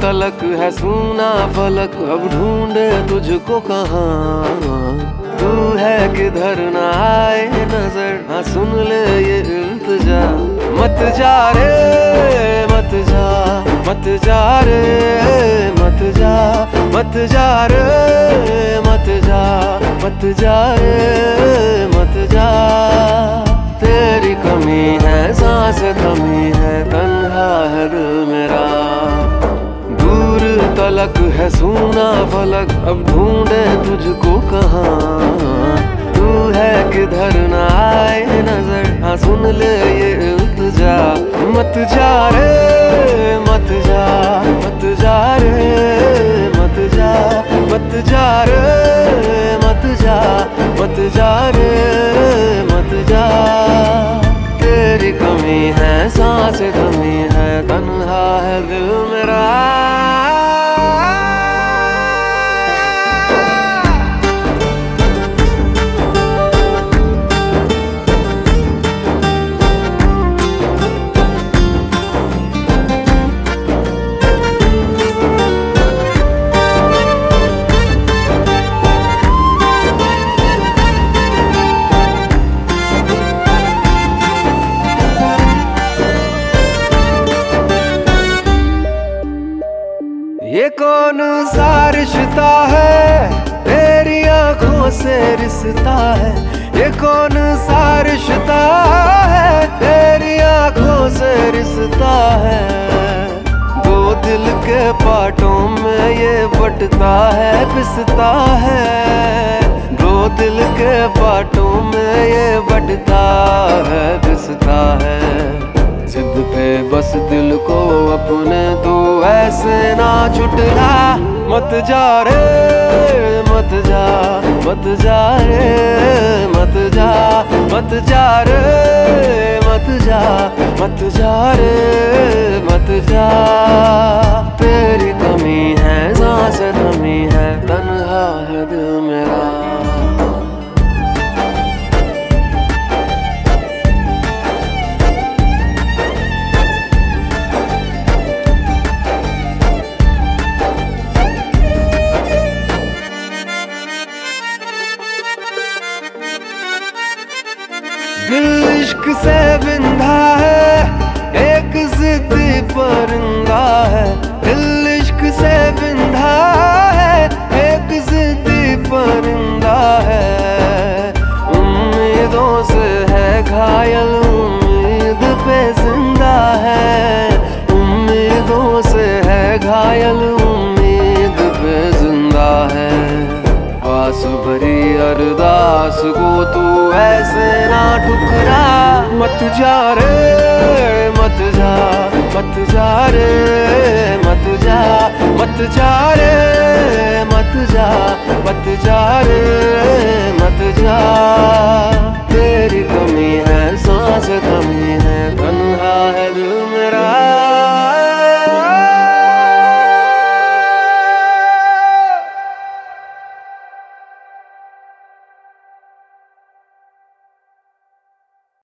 तलक है सूना फलक, अब ढूंढे तुझको कहाँ। तू है किधर न आए नजर, हाँ सुन ले ये इल्तिजा। मत जा रे मत जा, मत जा रे मत जा, मत जा रे मत जा, मत जा रे मत जा। तेरी कमी है सांस थमी है, तन्हा है दिल मेरा। दूर तलक है सूना फलक, अब ढूंढे तुझको कहाँ। तू है किधर न आए नजर, हाँ सुन ले ये इल्तिजा। मत जा रे मत जा, मत जा रे मत जा, मत जा रे मत जा, मत जा रे मत जा। तेरी कमी है सांस थमी है, तन्हा है दिल मेरा। ये कौन सा रिश्ता है तेरी आंखों से रिश्ता है। ये कौन सा रिश्ता है तेरी आंखों से रिश्ता है। दो दिल के पार्टों में ये बटता है पिसता है। दो दिल के पार्टों में ये बटता है पिसता है। जिद पे बस दिल को अपने तू ऐसे ना छुटला। मत जा रे मत जा, मत जा रे मत जा, मत जा रे मत जा, मत जा रे मत जा। तेरी कमी है सांस थमी है, तन्हा है दिल मेरा। दिल इश्क से विंधा है, एक जिद्दी परिंदा है। दिल इश्क से विंधा है, एक जिद्दी परिंदा है। उम्मीदों से है घायल, उम्मीद पे जिंदा है। उम्मीदों से है घायल, उम्मीद पे जिंदा है। पास भरी अरदास को तू ऐसे ना ठुकरा। मत जा रे मत जा, मत जा रे मत जा, मत जा रे मत जा, मत जा रे मत जा। तेरी कमी है सांस थमी है,